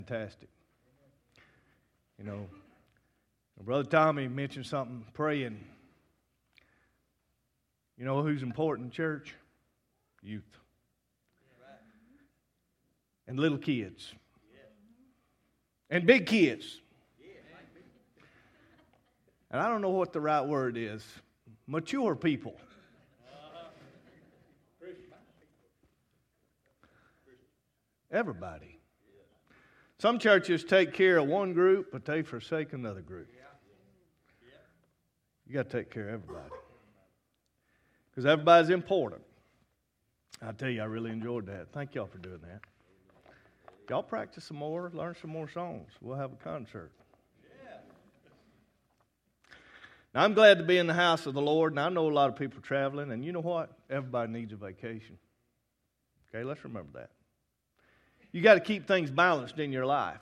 Fantastic. You know, Brother Tommy mentioned something, praying. You know who's important in church? Youth. And little kids. And big kids. And I don't know what the right word is. Mature people. Everybody. Some churches take care of one group, but they forsake another group. You got to take care of everybody. Because everybody's important. I tell you, I really enjoyed that. Thank y'all for doing that. Y'all practice some more, learn some more songs. We'll have a concert. Now, I'm glad to be in the house of the Lord, and I know a lot of people traveling, and you know what? Everybody needs a vacation. Okay, let's remember that. You got to keep things balanced in your life.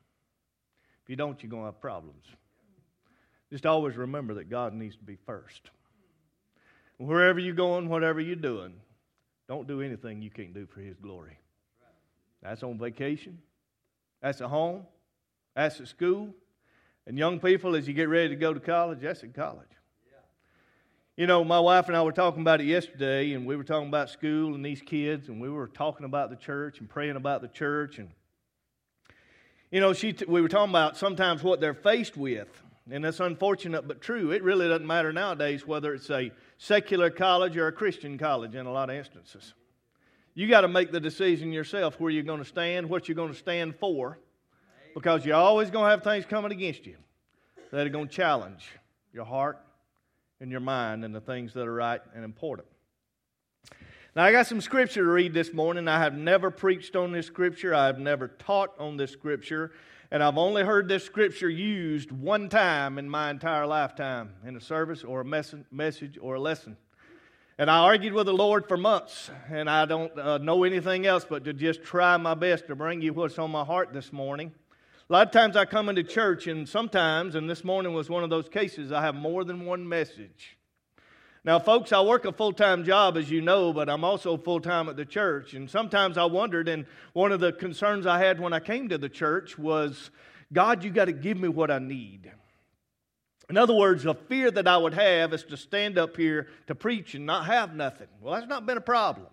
If you don't, you're going to have problems. Just always remember that God needs to be first. Wherever you're going, whatever you're doing, don't do anything you can't do for His glory. That's on vacation. That's at home. That's at school. And young people, as you get ready to go to college, that's at college. You know, my wife and I were talking about it yesterday, and we were talking about school and these kids, and we were talking about the church and praying about the church. And, you know, we were talking about sometimes what they're faced with, and that's unfortunate but true. It really doesn't matter nowadays whether it's a secular college or a Christian college in a lot of instances. You got to make the decision yourself where you're going to stand, what you're going to stand for, because you're always going to have things coming against you that are going to challenge your heart and your mind and the things that are right and important. Now, I got some scripture to read this morning. I have never preached on this scripture. I have never taught on this scripture. And I've only heard this scripture used one time in my entire lifetime in a service or a message or a lesson. And I argued with the Lord for months, and I don't know anything else but to just try my best to bring you what's on my heart this morning. A lot of times I come into church, and sometimes, and this morning was one of those cases, I have more than one message. Now, folks, I work a full-time job, as you know, but I'm also full-time at the church. And sometimes I wondered, and one of the concerns I had when I came to the church was, God, you got to give me what I need. In other words, the fear that I would have is to stand up here to preach and not have nothing. Well, that's not been a problem.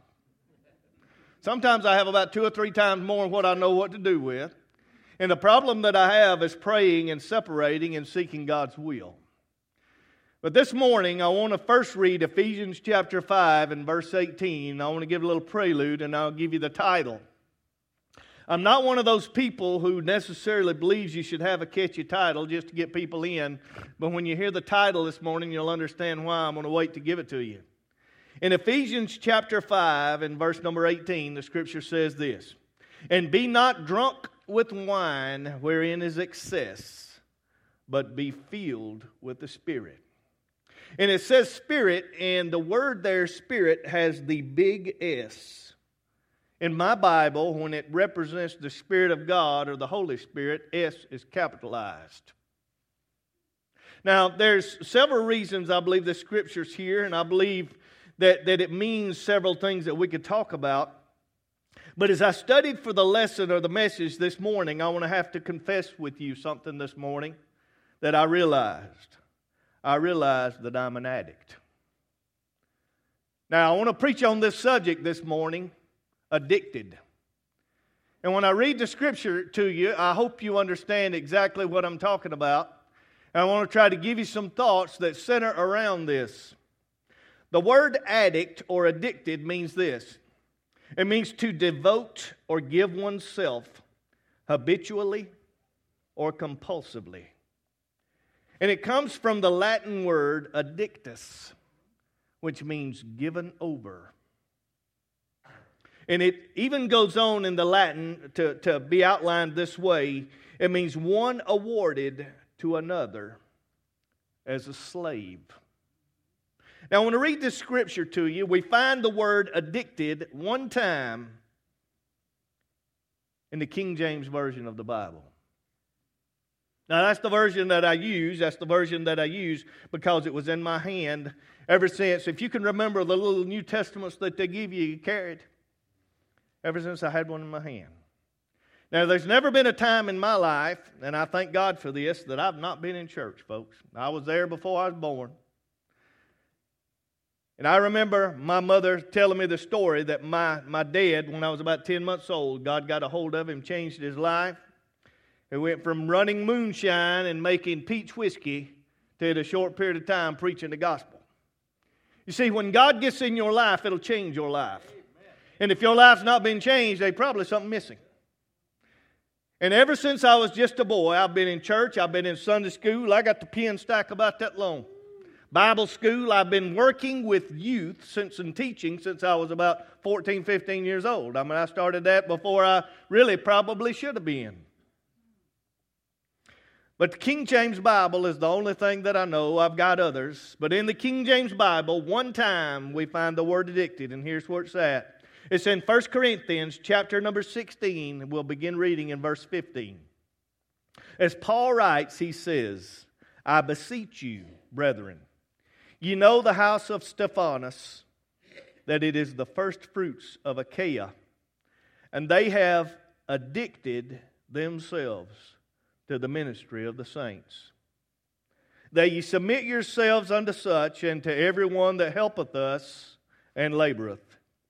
Sometimes I have about 2 or 3 times more than what I know what to do with. And the problem that I have is praying and separating and seeking God's will. But this morning, I want to first read Ephesians chapter 5 and verse 18. I want to give a little prelude, and I'll give you the title. I'm not one of those people who necessarily believes you should have a catchy title just to get people in. But when you hear the title this morning, you'll understand why I'm going to wait to give it to you. In Ephesians chapter 5 and verse number 18, the scripture says this, "And be not drunk with wine wherein is excess, but be filled with the Spirit." And it says Spirit, and the word there, Spirit, has the big S. In my Bible, when it represents the Spirit of God or the Holy Spirit, S is capitalized. Now, there's several reasons I believe the Scripture's here, and I believe that it means several things that we could talk about. But as I studied for the lesson or the message this morning, I want to have to confess with you something this morning that I realized. I realized that I'm an addict. Now, I want to preach on this subject this morning, addicted. And when I read the scripture to you, I hope you understand exactly what I'm talking about. And I want to try to give you some thoughts that center around this. The word addict or addicted means this. It means to devote or give oneself habitually or compulsively. And it comes from the Latin word addictus, which means given over. And it even goes on in the Latin to be outlined this way. It means one awarded to another as a slave. Now, I want to read this scripture to you. We find the word addicted one time in the King James Version of the Bible. Now, that's the version that I use. That's the version that I use because it was in my hand ever since. If you can remember the little New Testaments that they give you carried, ever since I had one in my hand. Now, there's never been a time in my life, and I thank God for this, that I've not been in church, folks. I was there before I was born. And I remember my mother telling me the story that my dad, when I was about 10 months old, God got a hold of him, changed his life. He went from running moonshine and making peach whiskey to, in a short period of time, preaching the gospel. You see, when God gets in your life, it'll change your life. And if your life's not been changed, there's probably something missing. And ever since I was just a boy, I've been in church, I've been in Sunday school. I got the pen stack about that long. Bible school, I've been working with youth and teaching since I was about 14, 15 years old. I mean, I started that before I really probably should have been. But the King James Bible is the only thing that I know. I've got others. But in the King James Bible, one time we find the word addicted, and here's where it's at. It's in 1 Corinthians chapter number 16, and we'll begin reading in verse 15. As Paul writes, he says, I beseech you, brethren, you know the house of Stephanas, that it is the first fruits of Achaia, and they have addicted themselves to the ministry of the saints. That ye submit yourselves unto such, and to every one that helpeth us and laboreth.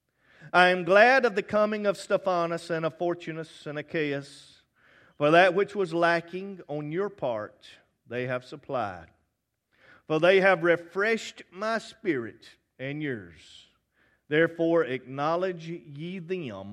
I am glad of the coming of Stephanas and of Fortunus and Achaeus, for that which was lacking on your part they have supplied. For they have refreshed my spirit and yours. Therefore acknowledge ye them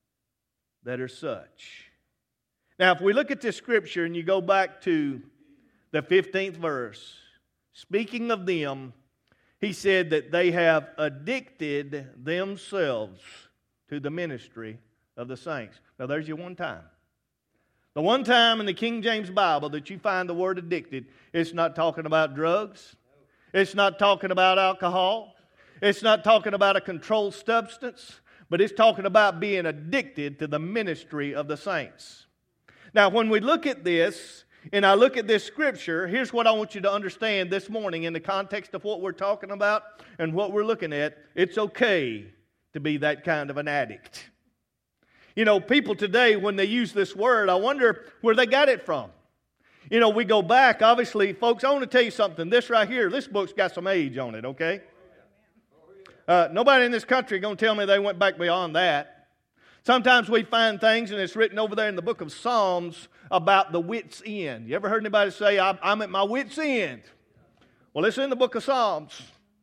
that are such. Now, if we look at this scripture and you go back to the 15th verse, speaking of them, he said that they have addicted themselves to the ministry of the saints. Now, there's your one time. The one time in the King James Bible that you find the word addicted, it's not talking about drugs. It's not talking about alcohol. It's not talking about a controlled substance. But it's talking about being addicted to the ministry of the saints. Now, when we look at this, and I look at this scripture, here's what I want you to understand this morning in the context of what we're talking about and what we're looking at. It's okay to be that kind of an addict. You know, people today, when they use this word, I wonder where they got it from. You know, we go back, obviously, folks, I want to tell you something. This right here, this book's got some age on it, okay? Nobody in this country is going to tell me they went back beyond that. Sometimes we find things, and it's written over there in the book of Psalms about the wit's end. You ever heard anybody say, I'm at my wit's end? Well, it's in the book of Psalms.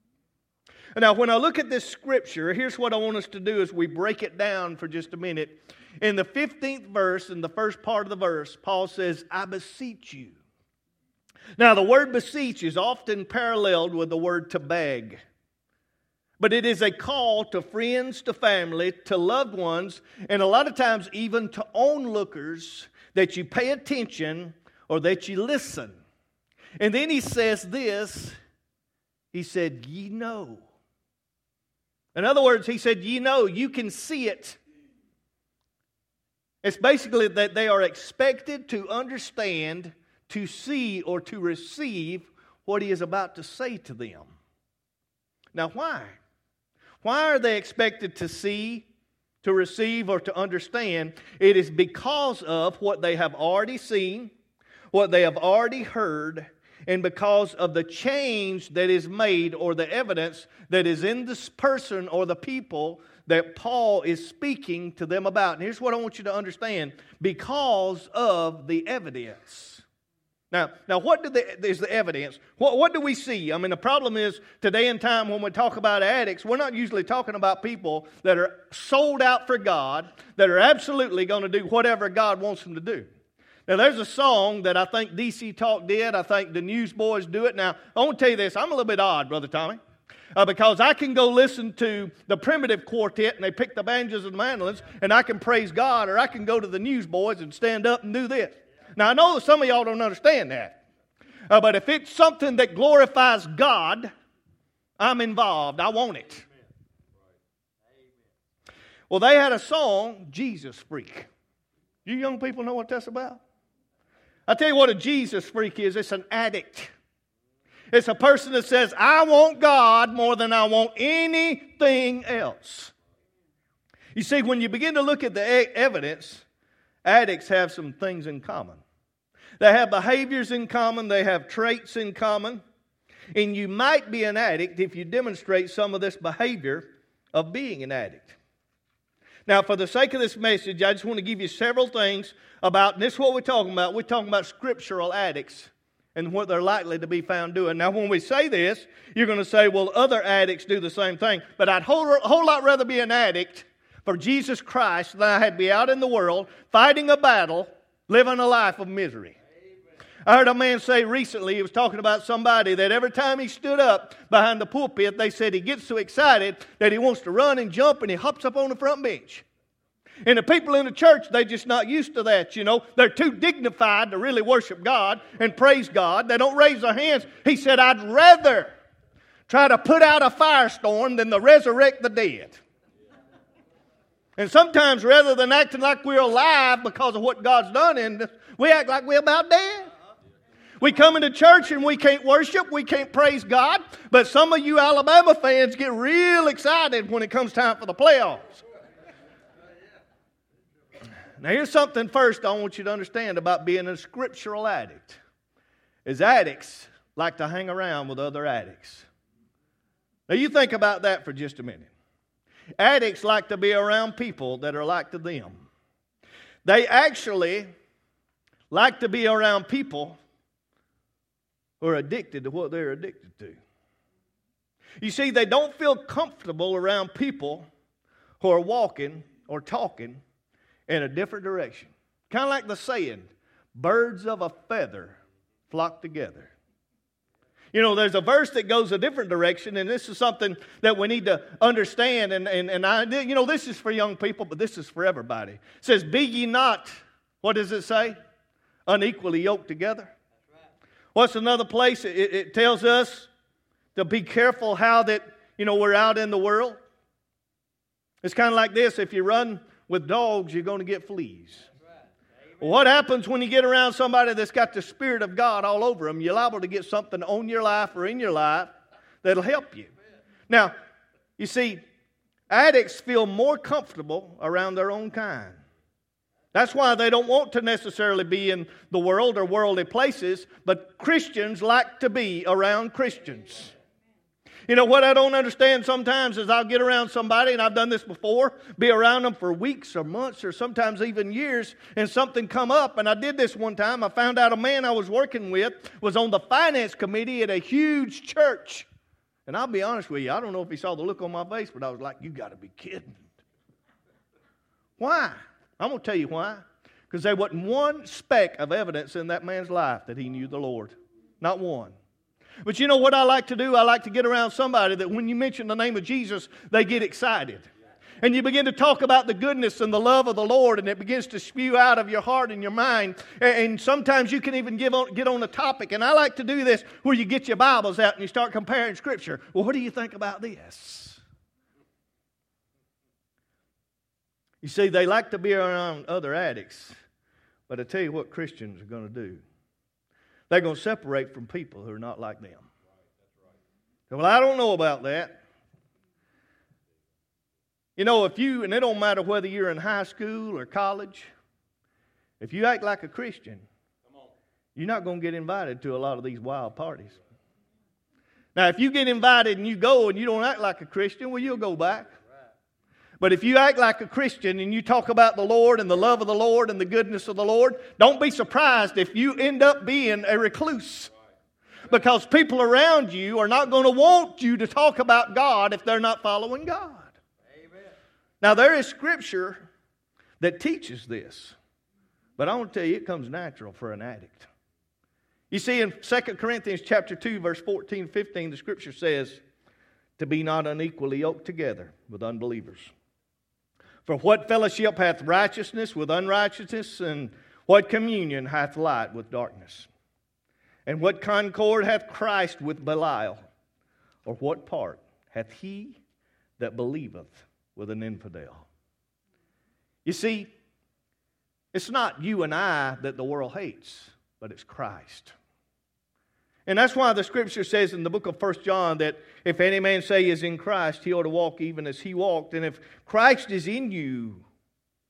Now, when I look at this scripture, here's what I want us to do as we break it down for just a minute. In the 15th verse, in the first part of the verse, Paul says, I beseech you. Now, the word beseech is often paralleled with the word to beg. But it is a call to friends, to family, to loved ones, and a lot of times even to onlookers that you pay attention or that you listen. And then he says this, he said, ye know. In other words, he said, ye know, you can see it. It's basically that they are expected to understand, to see, or to receive what he is about to say to them. Now, why? Why are they expected to see, to receive, or to understand? It is because of what they have already seen, what they have already heard, and because of the change that is made or the evidence that is in this person or the people that Paul is speaking to them about. And here's what I want you to understand. Because of the evidence. Now what is the evidence? What do we see? I mean, the problem is today in time when we talk about addicts, we're not usually talking about people that are sold out for God, that are absolutely going to do whatever God wants them to do. Now, there's a song that I think DC Talk did. I think the Newsboys do it. Now, I want to tell you this. I'm a little bit odd, Brother Tommy, because I can go listen to the Primitive Quartet, and they pick the banjos and mandolins, and I can praise God, or I can go to the Newsboys and stand up and do this. Now, I know that some of y'all don't understand that. But if it's something that glorifies God, I'm involved. I want it. Well, they had a song, Jesus Freak. You young people know what that's about? I tell you what a Jesus freak is. It's an addict. It's a person that says, I want God more than I want anything else. You see, when you begin to look at the evidence, addicts have some things in common. They have behaviors in common. They have traits in common. And you might be an addict if you demonstrate some of this behavior of being an addict. Now, for the sake of this message, I just want to give you several things about, and this is what we're talking about. We're talking about scriptural addicts and what they're likely to be found doing. Now, when we say this, you're going to say, well, other addicts do the same thing. But I'd a whole lot rather be an addict for Jesus Christ than I had be out in the world fighting a battle, living a life of misery. I heard a man say recently, he was talking about somebody that every time he stood up behind the pulpit, they said he gets so excited that he wants to run and jump and he hops up on the front bench. And the people in the church, they're just not used to that, you know. They're too dignified to really worship God and praise God. They don't raise their hands. He said, I'd rather try to put out a firestorm than to resurrect the dead. And sometimes rather than acting like we're alive because of what God's done in us, we act like we're about dead. We come into church and we can't worship, we can't praise God, but some of you Alabama fans get real excited when it comes time for the playoffs. Now here's something first I want you to understand about being a scriptural addict. Is addicts like to hang around with other addicts. Now you think about that for just a minute. Addicts like to be around people that are like to them. They actually like to be around people who are addicted to what they're addicted to. You see, they don't feel comfortable around people who are walking or talking in a different direction. Kind of like the saying, birds of a feather flock together. You know, there's a verse that goes a different direction, and this is something that we need to understand. And I, you know, this is for young people, but this is for everybody. It says, be ye not, what does it say? Unequally yoked together. What's another place? It tells us to be careful how that, you know, we're out in the world. It's kind of like this. If you run with dogs, you're going to get fleas. Well, what happens when you get around somebody that's got the Spirit of God all over them? You're liable to get something on your life or in your life that'll help you. Now, you see, addicts feel more comfortable around their own kind. That's why they don't want to necessarily be in the world or worldly places, but Christians like to be around Christians. You know, what I don't understand sometimes is I'll get around somebody, and I've done this before, be around them for weeks or months or sometimes even years, and something come up. And I did this one time. I found out a man I was working with was on the finance committee at a huge church. And I'll be honest with you, I don't know if he saw the look on my face, but I was like, you got to be kidding. Why? I'm going to tell you why. Because there wasn't one speck of evidence in that man's life that he knew the Lord. Not one. But you know what I like to do? I like to get around somebody that when you mention the name of Jesus, they get excited. And you begin to talk about the goodness and the love of the Lord, and it begins to spew out of your heart and your mind. And sometimes you can even get on a topic. And I like to do this where you get your Bibles out and you start comparing Scripture. Well, what do you think about this? You see, they like to be around other addicts. But I tell you what Christians are going to do. They're going to separate from people who are not like them. Well, I don't know about that. You know, and it don't matter whether you're in high school or college, if you act like a Christian, you're not going to get invited to a lot of these wild parties. Now, if you get invited and you go and you don't act like a Christian, well, you'll go back. But if you act like a Christian and you talk about the Lord and the love of the Lord and the goodness of the Lord, don't be surprised if you end up being a recluse. Because people around you are not going to want you to talk about God if they're not following God. Amen. Now, there is Scripture that teaches this. But I want to tell you, it comes natural for an addict. You see, in 2 Corinthians chapter 2, verse 14, 15, the Scripture says, to be not unequally yoked together with unbelievers. For what fellowship hath righteousness with unrighteousness, and what communion hath light with darkness? And what concord hath Christ with Belial? Or what part hath he that believeth with an infidel? You see, it's not you and I that the world hates, but it's Christ. And that's why the Scripture says in the book of 1 John that if any man say he is in Christ, he ought to walk even as he walked. And if Christ is in you,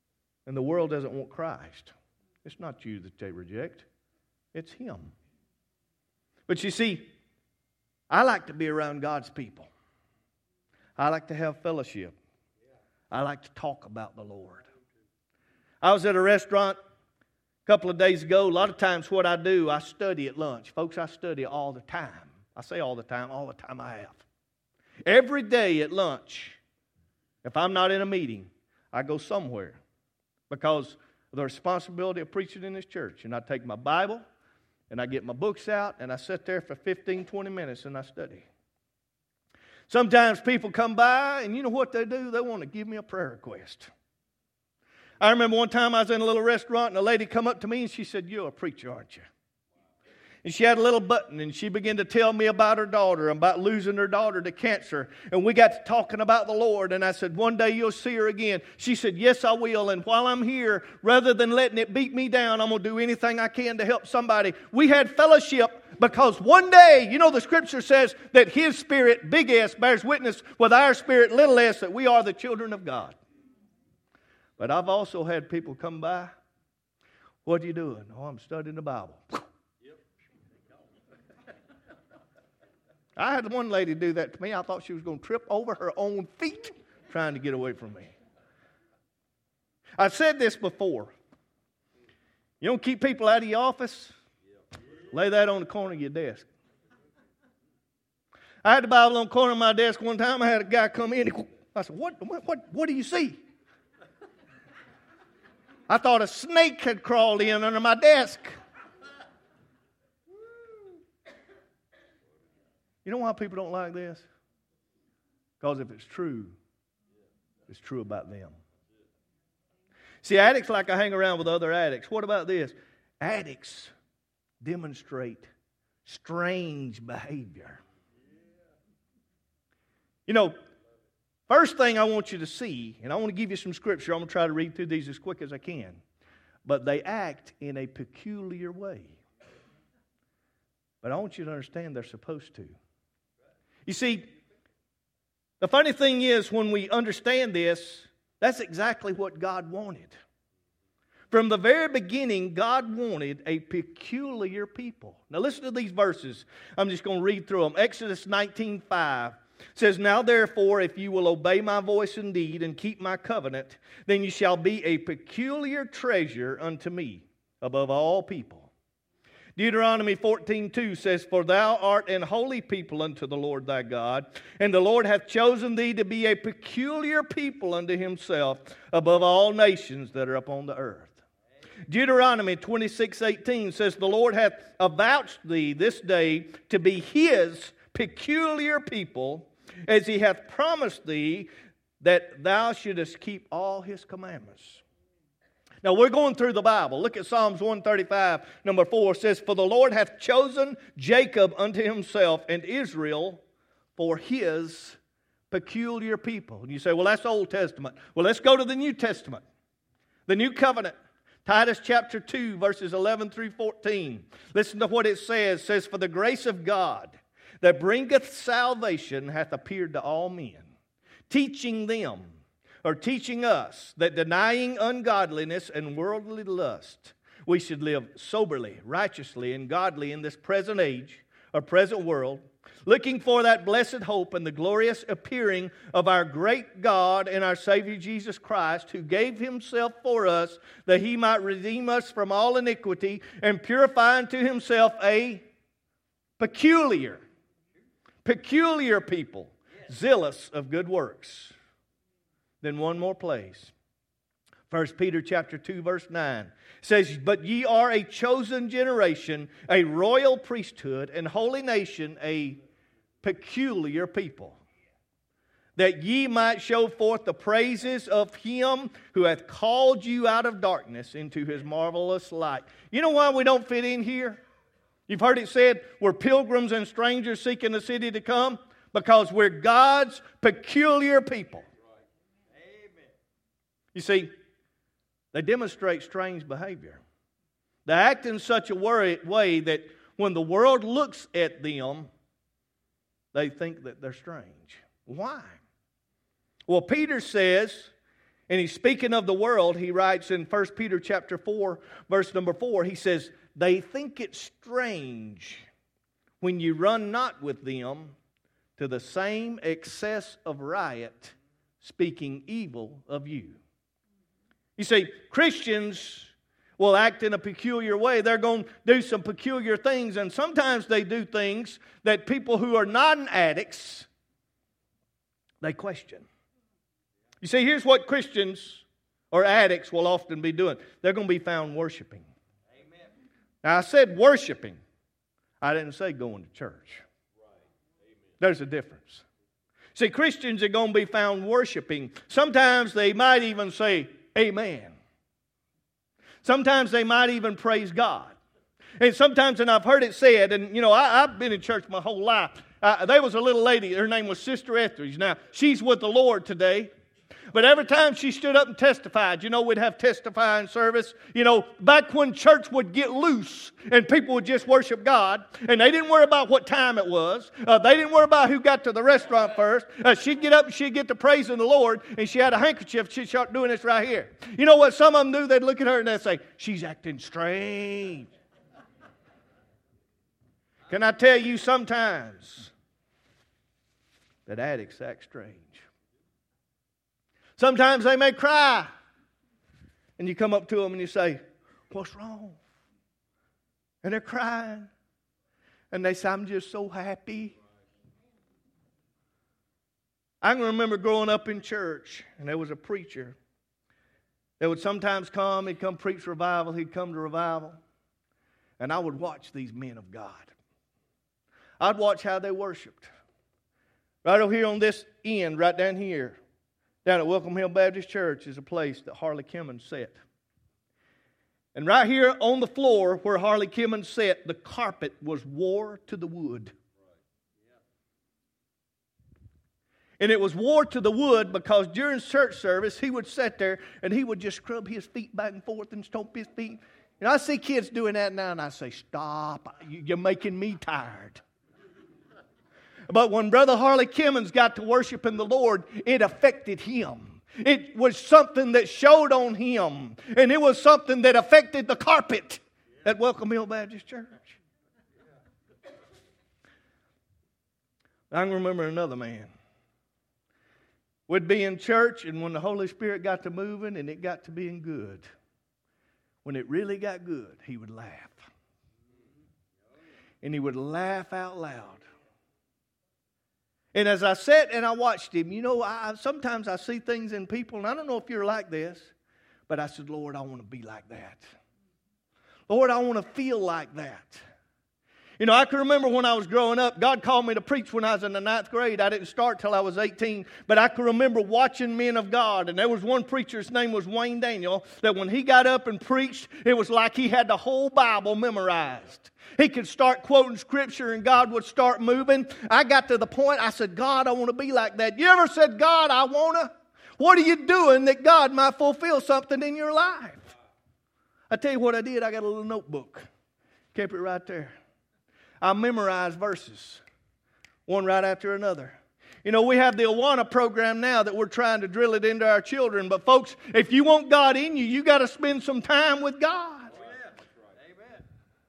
And the world doesn't want Christ. It's not you that they reject. It's Him. But you see, I like to be around God's people. I like to have fellowship. I like to talk about the Lord. I was at a restaurant a couple of days ago. A lot of times what I do, I study at lunch. Folks, I study all the time. I say all the time I have. Every day at lunch, if I'm not in a meeting, I go somewhere because of the responsibility of preaching in this church. And I take my Bible and I get my books out and I sit there for 15, 20 minutes and I study. Sometimes people come by and you know what they do? They want to give me a prayer request. I remember one time I was in a little restaurant and a lady come up to me and she said, "You're a preacher, aren't you?" And she had a little button and she began to tell me about her daughter, about losing her daughter to cancer. And we got to talking about the Lord. And I said, "One day you'll see her again." She said, "Yes, I will. And while I'm here, rather than letting it beat me down, I'm going to do anything I can to help somebody." We had fellowship because one day, you know, the Scripture says that His Spirit, big S, bears witness with our spirit, little s, that we are the children of God. But I've also had people come by. "What are you doing?" "Oh, I'm studying the Bible." I had one lady do that to me. I thought she was going to trip over her own feet trying to get away from me. I've said this before. You don't keep people out of your office, lay that on the corner of your desk. I had the Bible on the corner of my desk one time. I had a guy come in. I said, what do you see?" I thought a snake had crawled in under my desk. You know why people don't like this? Because if it's true about them. See, addicts like I hang around with other addicts. What about this? Addicts demonstrate strange behavior. You know, first thing I want you to see, and I want to give you some scripture. I'm going to try to read through these as quick as I can. But they act in a peculiar way. But I want you to understand they're supposed to. You see, the funny thing is when we understand this, that's exactly what God wanted. From the very beginning, God wanted a peculiar people. Now listen to these verses. I'm just going to read through them. Exodus 19:5 says, "Now therefore, if you will obey my voice indeed and keep my covenant, then you shall be a peculiar treasure unto me above all people." Deuteronomy 14:2 says, "For thou art an holy people unto the Lord thy God, and the Lord hath chosen thee to be a peculiar people unto Himself above all nations that are upon the earth." Deuteronomy 26:18 says, "The Lord hath avouched thee this day to be His peculiar people, as He hath promised thee that thou shouldest keep all His commandments." Now we're going through the Bible. Look at Psalms 135, number 4. It says, "For the Lord hath chosen Jacob unto Himself, and Israel for His peculiar people." And you say, "Well, that's Old Testament." Well, let's go to the New Testament. The New Covenant. Titus chapter 2, verses 11 through 14. Listen to what it says. It says, "For the grace of God that bringeth salvation hath appeared to all men, teaching us that denying ungodliness and worldly lust, we should live soberly, righteously, and godly in this present age, or present world, looking for that blessed hope and the glorious appearing of our great God and our Savior Jesus Christ, who gave Himself for us, that He might redeem us from all iniquity and purify unto Himself a peculiar people, zealous of good works." Then one more place. 1 Peter chapter 2, verse 9 says, "But ye are a chosen generation, a royal priesthood, and holy nation, a peculiar people, that ye might show forth the praises of Him who hath called you out of darkness into His marvelous light." You know why we don't fit in here? You've heard it said, we're pilgrims and strangers seeking a city to come, because we're God's peculiar people. You see, they demonstrate strange behavior. They act in such a way that when the world looks at them, they think that they're strange. Why? Well, Peter says And he's speaking of the world. He writes in 1 Peter chapter 4, verse number 4, he says, they think it strange when you run not with them to the same excess of riot, speaking evil of you. You see, Christians will act in a peculiar way. They're going to do some peculiar things, and sometimes they do things that people who are non-addicts, they question. You see, here's what Christians or addicts will often be doing. They're going to be found worshiping. Amen. Now, I said worshiping. I didn't say going to church. Right. There's a difference. See, Christians are going to be found worshiping. Sometimes they might even say, amen. Sometimes they might even praise God. And sometimes, and I've heard it said, and I've been in church my whole life. There was a little lady, her name was Sister Etheridge. Now, she's with the Lord today. But every time she stood up and testified, we'd have testifying service. Back when church would get loose and people would just worship God, and they didn't worry about what time it was. They didn't worry about who got to the restaurant first. She'd get up and she'd get to praising the Lord, and she had a handkerchief. She'd start doing this right here. You know what some of them do? They'd look at her and they'd say, she's acting strange. Can I tell you sometimes that addicts act strange? Sometimes they may cry. And you come up to them and you say, what's wrong? And they're crying. And they say, I'm just so happy. I can remember growing up in church, and there was a preacher that would sometimes come. He'd come preach revival. He'd come to revival. And I would watch these men of God. I'd watch how they worshiped. Right over here on this end, right down here, down at Welcome Hill Baptist Church is a place that Harley Kimmons sat. And right here on the floor where Harley Kimmons sat, the carpet was wore to the wood. And it was wore to the wood because during church service, he would sit there and he would just scrub his feet back and forth and stomp his feet. And I see kids doing that now, and I say, stop, you're making me tired. But when Brother Harley Kimmons got to worshiping the Lord, it affected him. It was something that showed on him. And it was something that affected the carpet at Welcome Hill Baptist Church. I can remember another man. Would be in church, and when the Holy Spirit got to moving and it got to being good, when it really got good, he would laugh. And he would laugh out loud. And as I sat and I watched him, sometimes I see things in people, and I don't know if you're like this, but I said, Lord, I want to be like that. Lord, I want to feel like that. I can remember when I was growing up, God called me to preach when I was in the 9th grade. I didn't start till I was 18, but I can remember watching men of God. And there was one preacher, his name was Wayne Daniel, that when he got up and preached, it was like he had the whole Bible memorized. He could start quoting Scripture and God would start moving. I got to the point, I said, God, I want to be like that. You ever said, God, I want to? What are you doing that God might fulfill something in your life? I tell you what I did. I got a little notebook. Kept it right there. I memorized verses, one right after another. We have the Awana program now that we're trying to drill it into our children. But folks, if you want God in you, you got to spend some time with God. Amen.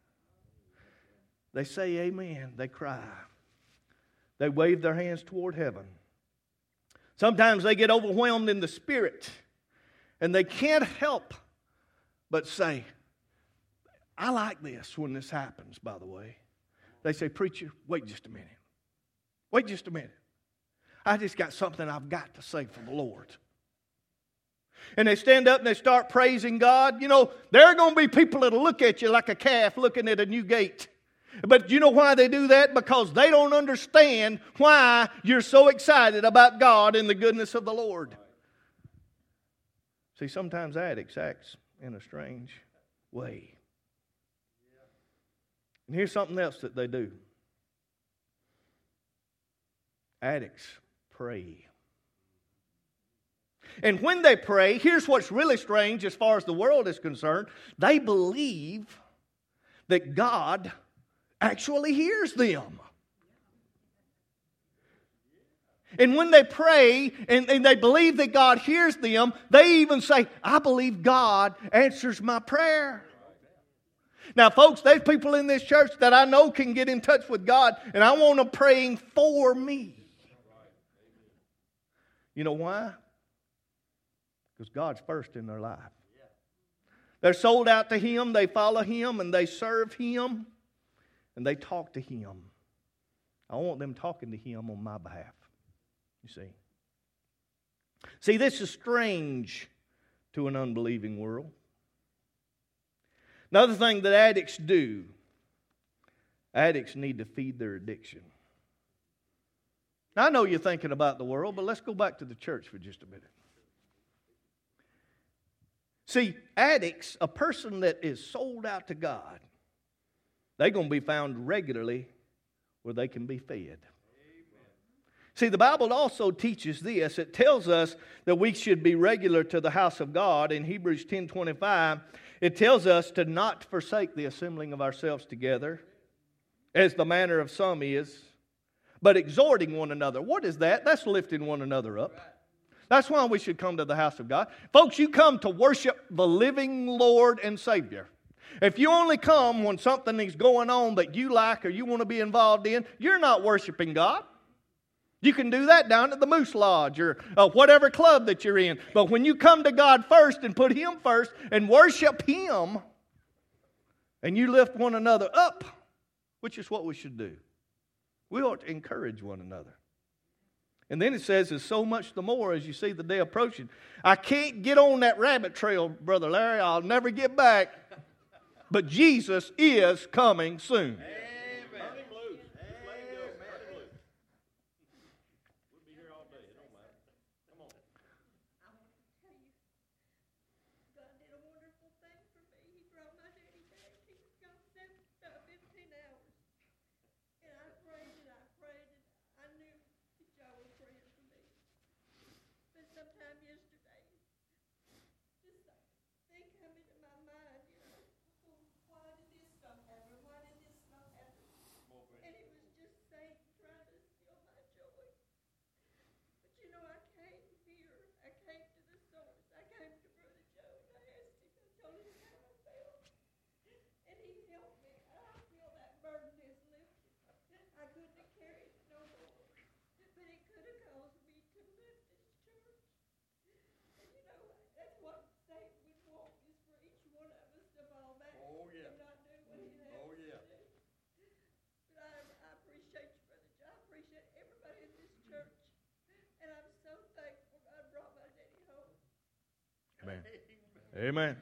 They say amen. They cry. They wave their hands toward heaven. Sometimes they get overwhelmed in the spirit. And they can't help but say, I like this when this happens, by the way. They say, preacher, wait just a minute. Wait just a minute. I just got something I've got to say for the Lord. And they stand up and they start praising God. There are going to be people that will look at you like a calf looking at a new gate. But you know why they do that? Because they don't understand why you're so excited about God and the goodness of the Lord. See, sometimes addicts act in a strange way. And here's something else that they do. Addicts pray. And when they pray, here's what's really strange as far as the world is concerned. They believe that God actually hears them. And when they pray and they believe that God hears them, they even say, I believe God answers my prayer. Now, folks, there's people in this church that I know can get in touch with God, and I want them praying for me. You know why? Because God's first in their life. They're sold out to Him, they follow Him, and they serve Him, and they talk to Him. I want them talking to Him on my behalf. You see? See, this is strange to an unbelieving world. Another thing that addicts do, addicts need to feed their addiction. Now, I know you're thinking about the world, but let's go back to the church for just a minute. See, addicts, a person that is sold out to God, they're going to be found regularly where they can be fed. See, the Bible also teaches this. It tells us that we should be regular to the house of God. In Hebrews 10:25, it tells us to not forsake the assembling of ourselves together, as the manner of some is, but exhorting one another. What is that? That's lifting one another up. That's why we should come to the house of God. Folks, you come to worship the living Lord and Savior. If you only come when something is going on that you like or you want to be involved in, you're not worshiping God. You can do that down at the Moose Lodge or whatever club that you're in. But when you come to God first and put Him first and worship Him, and you lift one another up, which is what we should do. We ought to encourage one another. And then it says, there's so much the more as you see the day approaching. I can't get on that rabbit trail, Brother Larry. I'll never get back. But Jesus is coming soon. Amen.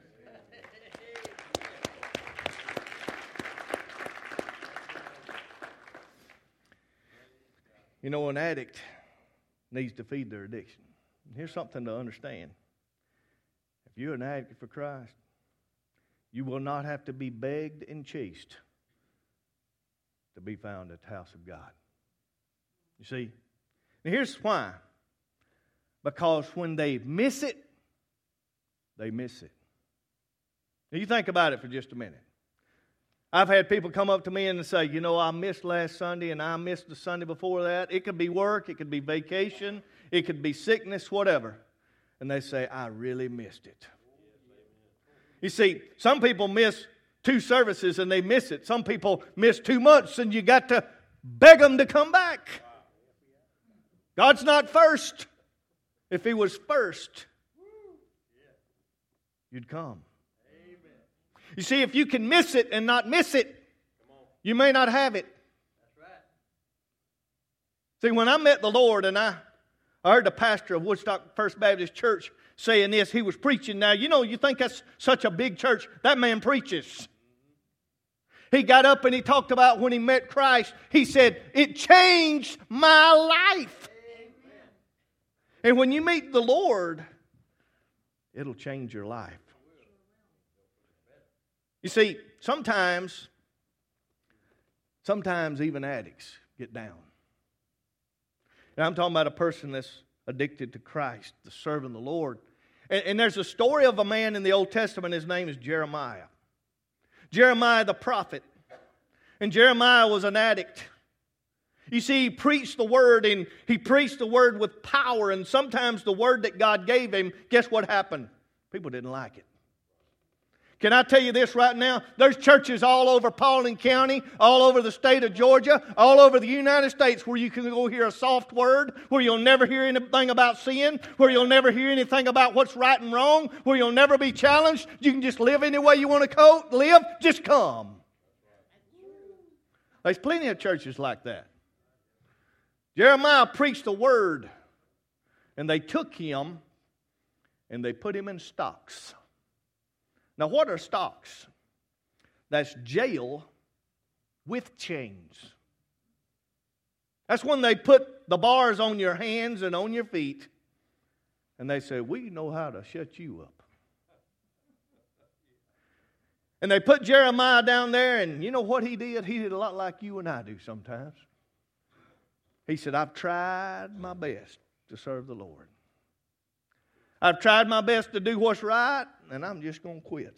You know, an addict needs to feed their addiction. Here's something to understand. If you're an addict for Christ, you will not have to be begged and chased to be found at the house of God. You see? And here's why. Because when they miss it, they miss it. Now you think about it for just a minute. I've had people come up to me and say, you know, I missed last Sunday and I missed the Sunday before that. It could be work, it could be vacation, it could be sickness, whatever. And they say, I really missed it. You see, some people miss 2 services and they miss it. Some people miss 2 months and you got to beg them to come back. God's not first. If He was first, you'd come. You see, if you can miss it and not miss it, you may not have it. That's right. See, when I met the Lord and I heard the pastor of Woodstock First Baptist Church saying this, he was preaching. Now, you know, you think that's such a big church. That man preaches. He got up and he talked about when he met Christ. He said, it changed my life. Amen. And when you meet the Lord, it'll change your life. You see, sometimes even addicts get down. And I'm talking about a person that's addicted to Christ, that's serving the Lord. And there's a story of a man in the Old Testament. His name is Jeremiah. Jeremiah the prophet. And Jeremiah was an addict. You see, he preached the Word, and he preached the Word with power, and sometimes the Word that God gave him, guess what happened? People didn't like it. Can I tell you this right now? There's churches all over Paulding County, all over the state of Georgia, all over the United States where you can go hear a soft word, where you'll never hear anything about sin, where you'll never hear anything about what's right and wrong, where you'll never be challenged. You can just live any way you want to live. Just come. There's plenty of churches like that. Jeremiah preached the Word, and they took him and they put him in stocks. Now, what are stocks? That's jail with chains. That's when they put the bars on your hands and on your feet, and they say, we know how to shut you up. And they put Jeremiah down there, and you know what he did? He did a lot like you and I do sometimes. He said, I've tried my best to serve the Lord. I've tried my best to do what's right, and I'm just going to quit.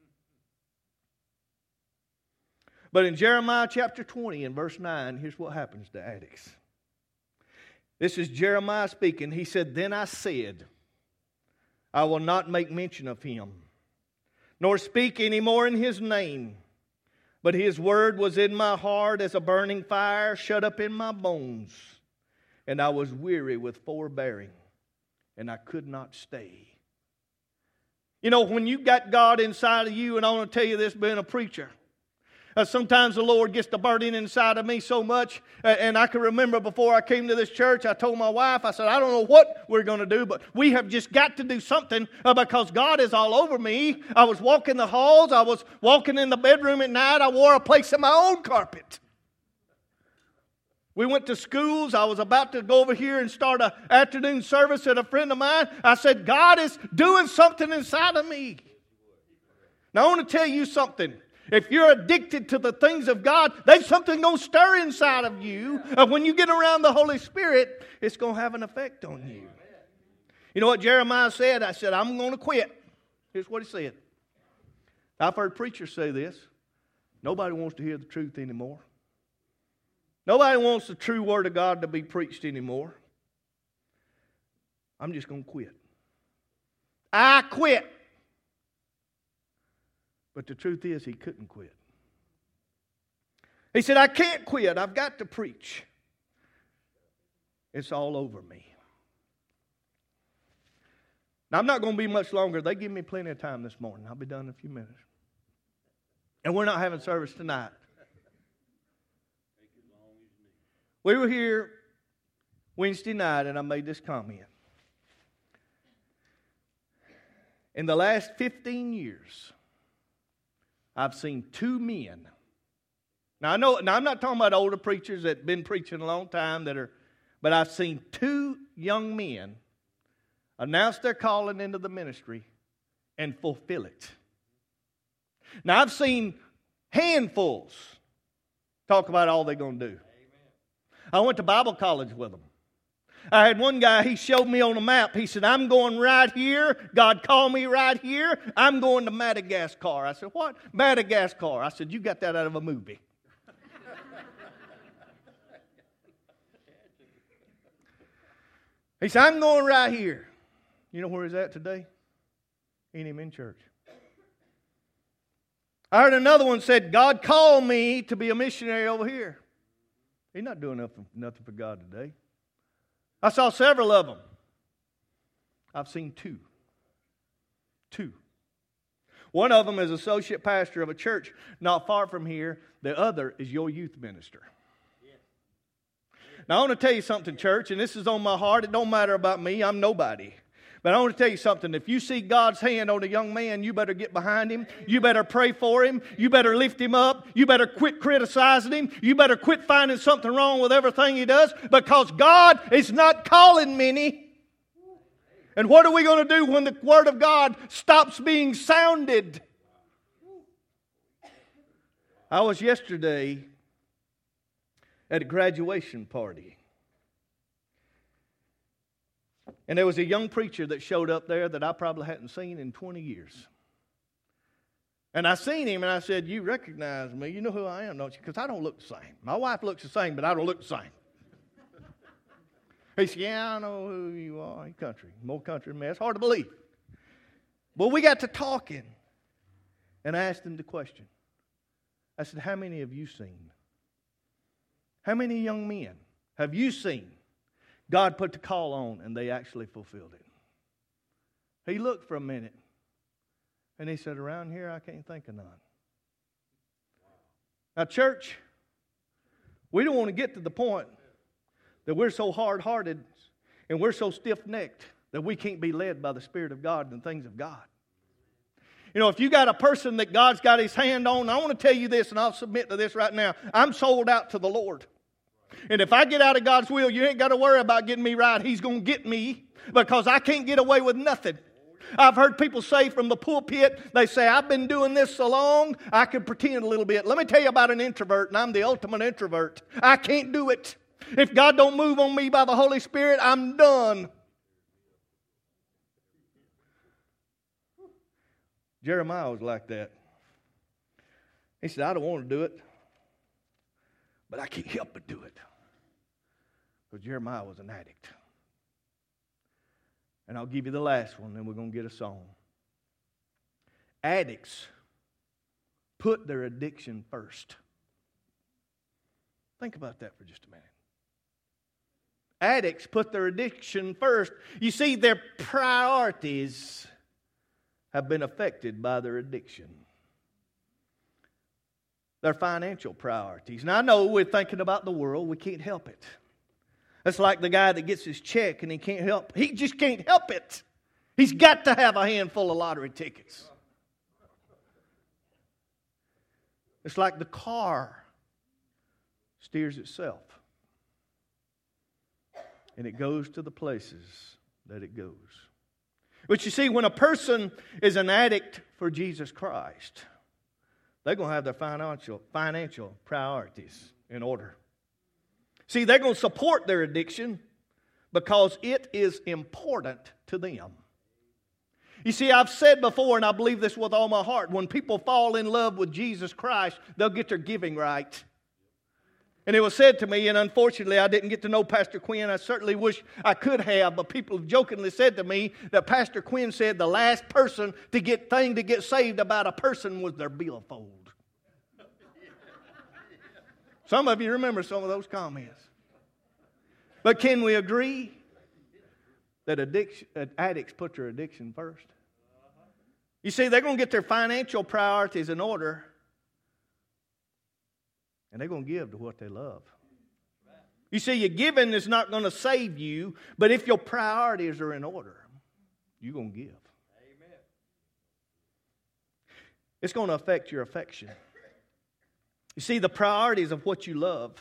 But in Jeremiah chapter 20 and verse 9, here's what happens to addicts. This is Jeremiah speaking. He said, then I said, I will not make mention of him, nor speak any more in his name. But his word was in my heart as a burning fire shut up in my bones. And I was weary with forbearing, and I could not stay. You know, when you got God inside of you, and I want to tell you this being a preacher, sometimes the Lord gets to burning inside of me so much. And I can remember before I came to this church, I told my wife, I said, I don't know what we're going to do, but we have just got to do something because God is all over me. I was walking the halls. I was walking in the bedroom at night. I wore a place in my own carpet. We went to schools. I was about to go over here and start an afternoon service at a friend of mine. I said, God is doing something inside of me. Now, I want to tell you something. If you're addicted to the things of God, there's something going to stir inside of you. When you get around the Holy Spirit, it's going to have an effect on you. You know what Jeremiah said? I said, I'm going to quit. Here's what he said. I've heard preachers say this. Nobody wants to hear the truth anymore. Nobody wants the true Word of God to be preached anymore. I'm just going to quit. I quit. But the truth is, he couldn't quit. He said, I can't quit. I've got to preach. It's all over me. Now, I'm not going to be much longer. They give me plenty of time this morning. I'll be done in a few minutes. And we're not having service tonight. We were here Wednesday night, and I made this comment. In the last 15 years, I've seen two men. Now, I'm not talking about older preachers that have been preaching a long time, but I've seen two young men announce their calling into the ministry and fulfill it. Now, I've seen handfuls talk about all they're going to do. I went to Bible college with them. I had one guy, he showed me on a map. He said, I'm going right here. God called me right here. I'm going to Madagascar. I said, what? Madagascar. I said, you got that out of a movie. He said, I'm going right here. You know where he's at today? Ain't even in church. I heard another one said, God called me to be a missionary over here. He's not doing nothing for God today. I saw several of them. I've seen two. Two. One of them is associate pastor of a church not far from here. The other is your youth minister. Now, I want to tell you something, church, and this is on my heart. It don't matter about me. I'm nobody. But I want to tell you something. If you see God's hand on a young man, you better get behind him. You better pray for him. You better lift him up. You better quit criticizing him. You better quit finding something wrong with everything he does, because God is not calling many. And what are we going to do when the Word of God stops being sounded? I was yesterday at a graduation party. And there was a young preacher that showed up there that I probably hadn't seen in 20 years. And I seen him and I said, you recognize me. You know who I am, don't you? Because I don't look the same. My wife looks the same, but I don't look the same. He said, yeah, I know who you are. You country. More country than me. It's hard to believe. But we got to talking. And I asked him the question. I said, how many have you seen? How many young men have you seen God put the call on and they actually fulfilled it? He looked for a minute. And he said, around here, I can't think of none. Now, church, we don't want to get to the point that we're so hard-hearted and we're so stiff-necked that we can't be led by the Spirit of God and the things of God. You know, if you got a person that God's got His hand on, I want to tell you this, and I'll submit to this right now. I'm sold out to the Lord. And if I get out of God's will, you ain't got to worry about getting me right. He's going to get me because I can't get away with nothing. I've heard people say from the pulpit, they say, I've been doing this so long, I can pretend a little bit. Let me tell you about an introvert, and I'm the ultimate introvert. I can't do it. If God don't move on me by the Holy Spirit, I'm done. Jeremiah was like that. He said, I don't want to do it, but I can't help but do it. Because Jeremiah was an addict. And I'll give you the last one, then we're going to get a song. Addicts put their addiction first. Think about that for just a minute. Addicts put their addiction first. You see, their priorities have been affected by their addiction. Their financial priorities. Now, I know we're thinking about the world. We can't help it. It's like the guy that gets his check and he just can't help it. He's got to have a handful of lottery tickets. It's like the car steers itself. And it goes to the places that it goes. But you see, when a person is an addict for Jesus Christ, they're going to have their financial priorities in order. See, they're going to support their addiction because it is important to them. You see, I've said before, and I believe this with all my heart, when people fall in love with Jesus Christ, they'll get their giving right. And it was said to me, and unfortunately I didn't get to know Pastor Quinn. I certainly wish I could have, but people have jokingly said to me that Pastor Quinn said the last person to get saved about a person was their billfold. Some of you remember some of those comments. But can we agree that addicts put their addiction first? You see, they're going to get their financial priorities in order, and they're going to give to what they love. You see, your giving is not going to save you, but if your priorities are in order, you're going to give. Amen. It's going to affect your affection. You see, the priorities of what you love.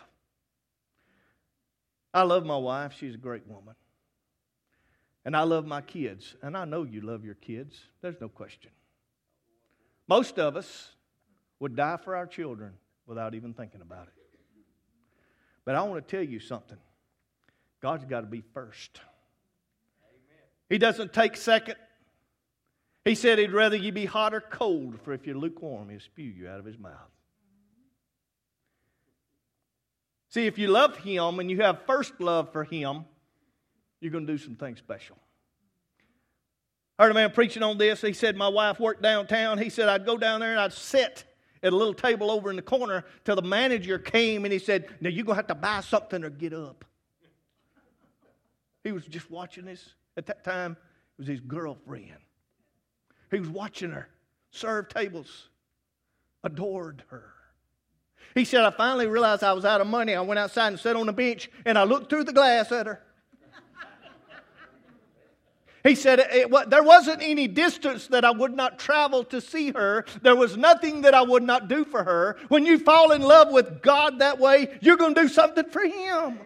I love my wife. She's a great woman. And I love my kids. And I know you love your kids. There's no question. Most of us would die for our children without even thinking about it. But I want to tell you something. God's got to be first. Amen. He doesn't take second. He said He'd rather you be hot or cold, for if you're lukewarm, He'll spew you out of His mouth. See, if you love Him and you have first love for Him, you're going to do some things special. I heard a man preaching on this. He said, my wife worked downtown. He said, I'd go down there and I'd sit at a little table over in the corner till the manager came and he said, now you're going to have to buy something or get up. He was just watching this. At that time, it was his girlfriend. He was watching her serve tables, adored her. He said, I finally realized I was out of money. I went outside and sat on the bench, and I looked through the glass at her. He said, there wasn't any distance that I would not travel to see her. There was nothing that I would not do for her. When you fall in love with God that way, you're going to do something for Him. Amen.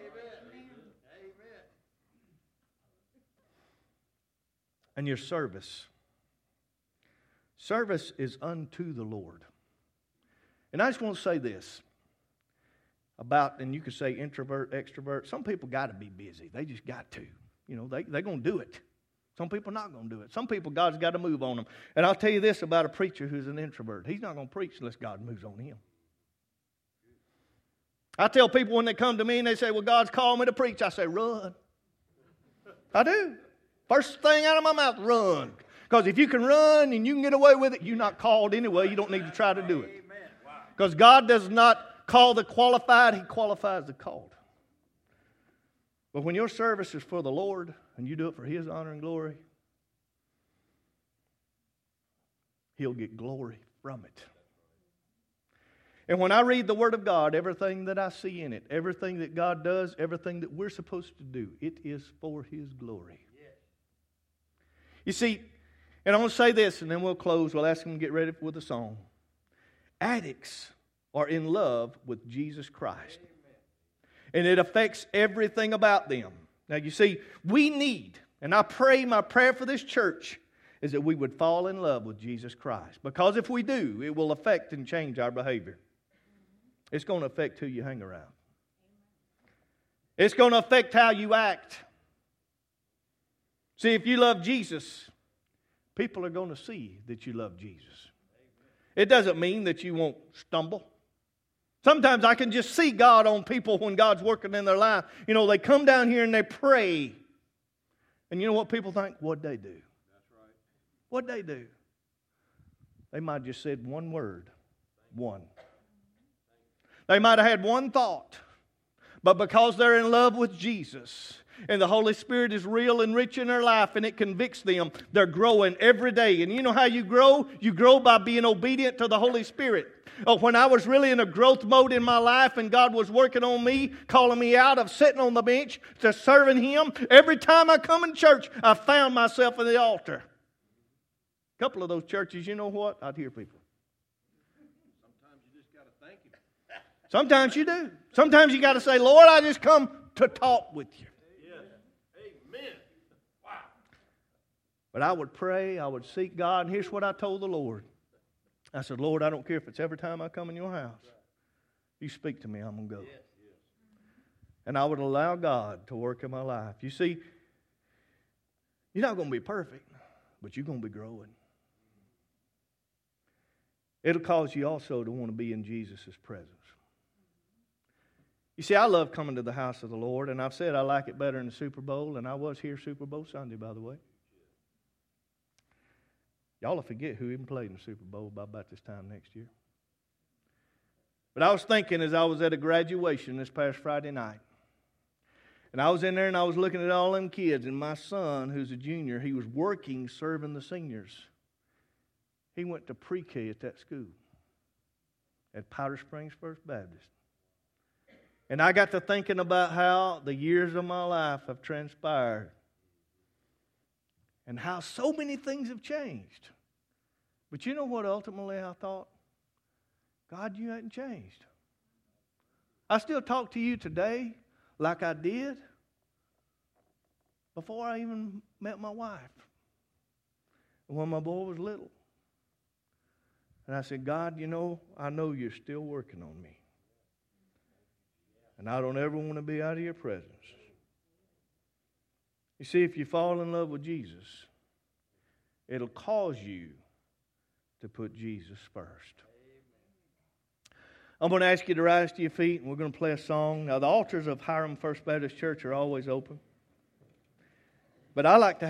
And your service. Service is unto the Lord. And I just want to say this about, and you could say introvert, extrovert. Some people got to be busy. They just got to. You know, they're going to do it. Some people are not going to do it. Some people, God's got to move on them. And I'll tell you this about a preacher who's an introvert. He's not going to preach unless God moves on him. I tell people when they come to me and they say, well, God's called me to preach. I say, run. I do. First thing out of my mouth, run. Because if you can run and you can get away with it, you're not called anyway. You don't need to try to do it. Because God does not call the qualified, He qualifies the called. But when your service is for the Lord and you do it for His honor and glory, He'll get glory from it. And when I read the Word of God, everything that I see in it, everything that God does, everything that we're supposed to do, it is for His glory. You see, and I'm going to say this and then we'll close. We'll ask them to get ready with a song. Addicts are in love with Jesus Christ. And it affects everything about them. Now you see, we need, and I pray, my prayer for this church is that we would fall in love with Jesus Christ. Because if we do, it will affect and change our behavior. It's going to affect who you hang around. It's going to affect how you act. See, if you love Jesus, people are going to see that you love Jesus. It doesn't mean that you won't stumble. Sometimes I can just see God on people when God's working in their life. You know, they come down here and they pray. And you know what people think? What'd they do? That's right. What'd they do? They might have just said one word. One. They might have had one thought. But because they're in love with Jesus and the Holy Spirit is real and rich in their life and it convicts them, they're growing every day. And you know how you grow? You grow by being obedient to the Holy Spirit. When I was really in a growth mode in my life and God was working on me, calling me out of sitting on the bench to serving Him, every time I come in church, I found myself at the altar. A couple of those churches, you know what? I'd hear people. Sometimes you just got to thank Him. Sometimes you do. Sometimes you got to say, Lord, I just come to talk with you. Yes. Amen. Wow. But I would pray, I would seek God, and here's what I told the Lord. I said, Lord, I don't care if it's every time I come in your house. You speak to me, I'm going to go. Yes. And I would allow God to work in my life. You see, you're not going to be perfect, but you're going to be growing. It'll cause you also to want to be in Jesus' presence. You see, I love coming to the house of the Lord, and I've said I like it better than the Super Bowl, and I was here Super Bowl Sunday, by the way. Y'all will forget who even played in the Super Bowl by about this time next year. But I was thinking as I was at a graduation this past Friday night, and I was in there and I was looking at all them kids, and my son, who's a junior, he was working serving the seniors. He went to pre-K at that school, at Powder Springs First Baptist. And I got to thinking about how the years of my life have transpired and how so many things have changed. But you know what ultimately I thought? God, you hadn't changed. I still talk to you today like I did before I even met my wife, when my boy was little. And I said, God, you know, I know you're still working on me. And I don't ever want to be out of your presence. You see, if you fall in love with Jesus, it'll cause you to put Jesus first. I'm going to ask you to rise to your feet, and we're going to play a song. Now, the altars of Hiram First Baptist Church are always open. But I like to